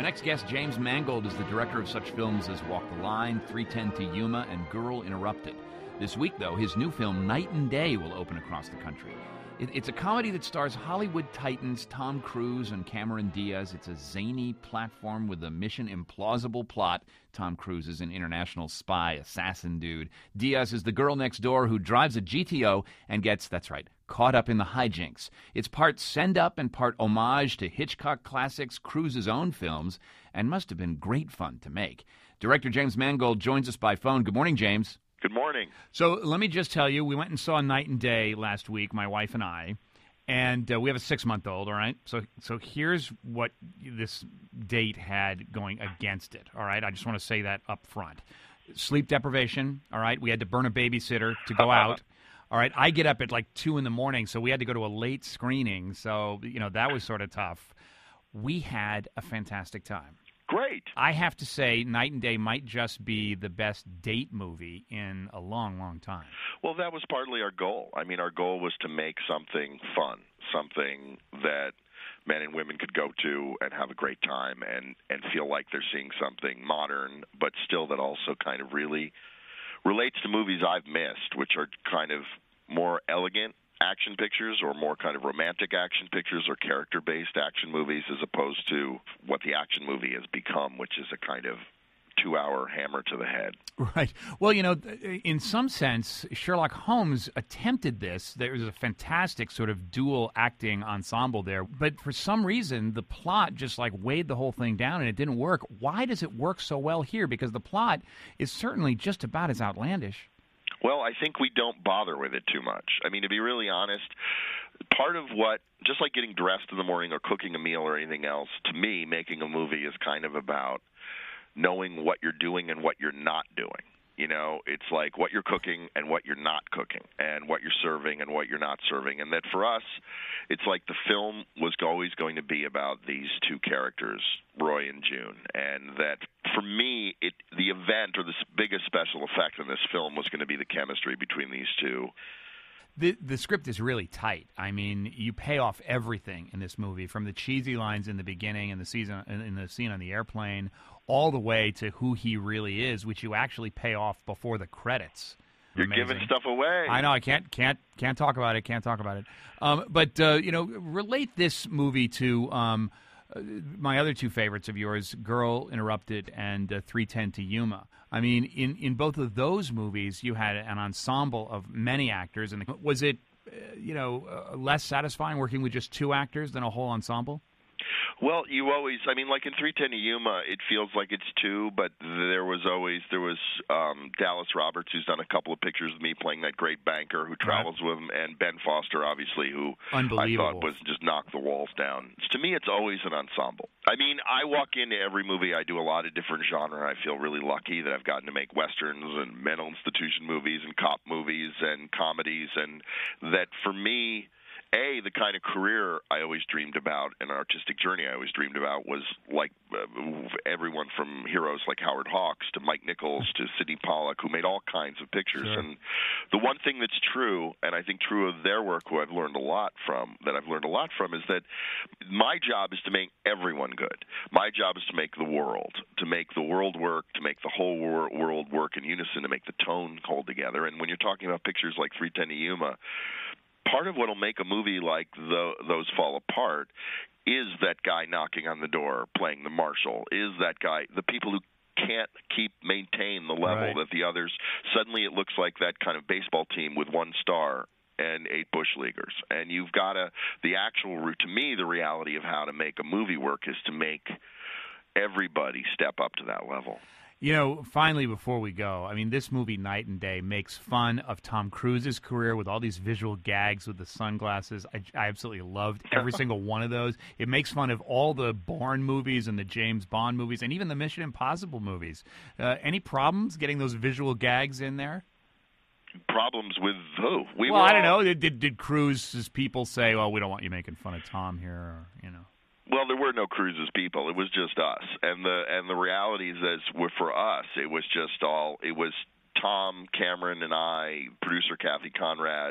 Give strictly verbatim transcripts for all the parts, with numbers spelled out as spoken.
next guest, James Mangold, is the director of such films as Walk the Line, three ten to Yuma, and Girl Interrupted. This week, though, his new film, Night and Day, will open across the country. It, it's a comedy that stars Hollywood titans Tom Cruise and Cameron Diaz. It's a zany platform with a mission implausible plot. Tom Cruise is an international spy, assassin dude. Diaz is the girl next door who drives a G T O and gets, that's right, caught up in the hijinks. It's part send-up and part homage to Hitchcock classics, Cruise's own films, and must have been great fun to make. Director James Mangold joins us by phone. Good morning, James. Good morning. So let me just tell you, we went and saw Night and Day last week, my wife and I, and uh, we have a six-month-old, all right? So so here's what this date had going against it, all right? I just want to say that up front. Sleep deprivation, all right? We had to burn a babysitter to go out. All right, I get up at like two in the morning, so we had to go to a late screening, so, you know, that was sort of tough. We had a fantastic time. Great. I have to say, Night and Day might just be the best date movie in a long, long time. Well, that was partly our goal. I mean, our goal was to make something fun, something that men and women could go to and have a great time and, and feel like they're seeing something modern, but still that also kind of really relates to movies I've missed, which are kind of more elegant action pictures or more kind of romantic action pictures or character-based action movies as opposed to what the action movie has become, which is a kind of two-hour hammer to the head. Right. Well, you know, in some sense, Sherlock Holmes attempted this. There was a fantastic sort of dual acting ensemble there. But for some reason, the plot just like weighed the whole thing down and it didn't work. Why does it work so well here? Because the plot is certainly just about as outlandish. Well, I think we don't bother with it too much. I mean, to be really honest, part of what, just like getting dressed in the morning or cooking a meal or anything else, to me, making a movie is kind of about knowing what you're doing and what you're not doing. You know, it's like what you're cooking and what you're not cooking and what you're serving and what you're not serving. And that for us, it's like the film was always going to be about these two characters, Roy and June. And that for me, it the event or the biggest special effect in this film was going to be the chemistry between these two. The the script is really tight. I mean, you pay off everything in this movie, from the cheesy lines in the beginning and the season in the scene on the airplane, all the way to who he really is, which you actually pay off before the credits. You're Amazing. Giving stuff away. I know. I can't can't can't talk about it. Can't talk about it. Um, but uh, you know, relate this movie to um, uh, my other two favorites of yours, Girl Interrupted and uh, three ten to Yuma. I mean, in, in both of those movies, you had an ensemble of many actors. And was it, uh, you know, uh, less satisfying working with just two actors than a whole ensemble? Well, you always, I mean, like in three ten to Yuma, it feels like it's two, but there was always, there was um, Dallas Roberts, who's done a couple of pictures of me playing that great banker who travels right. with him, and Ben Foster, obviously, who I thought was just knocked the walls down. To me, it's always an ensemble. I mean, I walk into every movie, I do a lot of different genre. I feel really lucky that I've gotten to make westerns and mental institution movies and cop movies and comedies, and that for me, A, the kind of career I always dreamed about, an artistic journey I always dreamed about, was like uh, everyone from heroes like Howard Hawks to Mike Nichols to Sidney Pollack, who made all kinds of pictures. Sure. And the one thing that's true, and I think true of their work, who I've learned a lot from, that I've learned a lot from, is that my job is to make everyone good. My job is to make the world, to make the world work, to make the whole wor- world work in unison, to make the tone hold together. And when you're talking about pictures like three ten to Yuma, part of what will make a movie like the, those fall apart is that guy knocking on the door playing the marshal, is that guy, the people who can't keep maintain the level right. that the others, suddenly it looks like that kind of baseball team with one star and eight bush leaguers. And you've got to, the actual route, to me, the reality of how to make a movie work is to make everybody step up to that level. You know, finally, before we go, I mean, this movie, Night and Day, makes fun of Tom Cruise's career with all these visual gags with the sunglasses. I, I absolutely loved every single one of those. It makes fun of all the Bourne movies and the James Bond movies and even the Mission Impossible movies. Uh, any problems getting those visual gags in there? Problems with who? We well, were I don't all... know. Did, did Cruise's people say, well, we don't want you making fun of Tom here, or, you know? Well, there were no Cruise's people. It was just us, and the and the reality is that for us, it was just all. It was Tom, Cameron, and I, producer Kathy Conrad,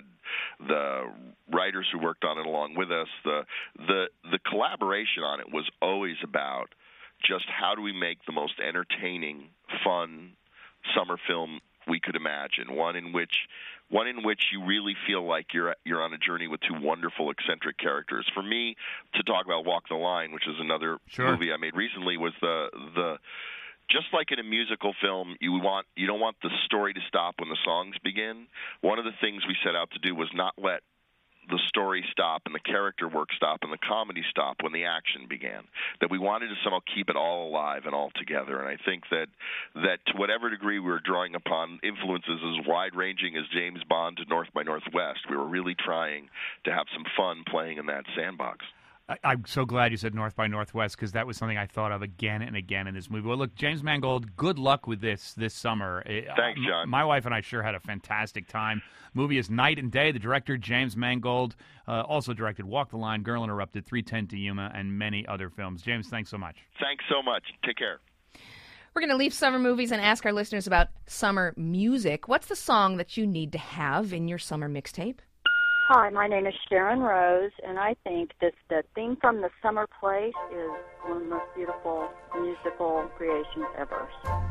the writers who worked on it along with us. The the the collaboration on it was always about just how do we make the most entertaining, fun summer film we could imagine, one in which one in which you really feel like you're you're on a journey with two wonderful, eccentric characters. For me, to talk about Walk the Line, which is another sure. movie I made recently, was the the just like in a musical film, you want you don't want the story to stop when the songs begin. One of the things we set out to do was not let the story stop and the character work stop and the comedy stop when the action began. That we wanted to somehow keep it all alive and all together. And I think that that to whatever degree we were drawing upon influences as wide-ranging as James Bond to North by Northwest, we were really trying to have some fun playing in that sandbox. I, I'm so glad you said North by Northwest, because that was something I thought of again and again in this movie. Well, look, James Mangold, good luck with this this summer. Thanks, John. Uh, my wife and I sure had a fantastic time. Movie is Night and Day. The director, James Mangold, uh, also directed Walk the Line, Girl Interrupted, three ten to Yuma, and many other films. James, thanks so much. Thanks so much. Take care. We're going to leave summer movies and ask our listeners about summer music. What's the song that you need to have in your summer mixtape? Hi, my name is Sharon Rose, and I think this the theme from The Summer Place is one of the most beautiful musical creations ever.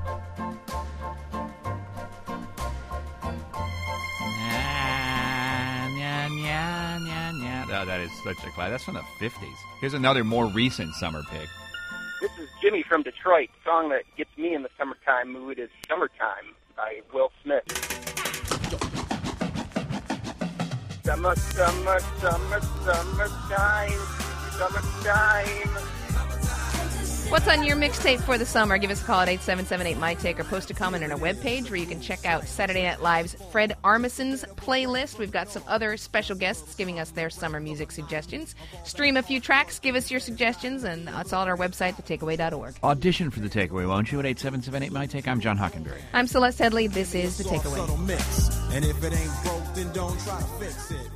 Nya, nya, nya, nya. Oh, that is such a class. That's from the fifties. Here's another more recent summer pick. This is Jimmy from Detroit. The song that gets me in the summertime mood is Summertime by Will Smith. Summer, summer, summer, summertime, summertime. What's on your mixtape for the summer? Give us a call at eight seven seven eight, M Y Take or post a comment on our webpage where you can check out Saturday Night Live's Fred Armisen's playlist. We've got some other special guests giving us their summer music suggestions. Stream a few tracks, give us your suggestions, and it's all at our website, the takeaway dot org. Audition for The Takeaway, won't you, at eight seven seven eight, M Y Take? I'm John Hockenberry. I'm Celeste Headley. This is The Takeaway. And if it ain't broke, then don't try to fix it.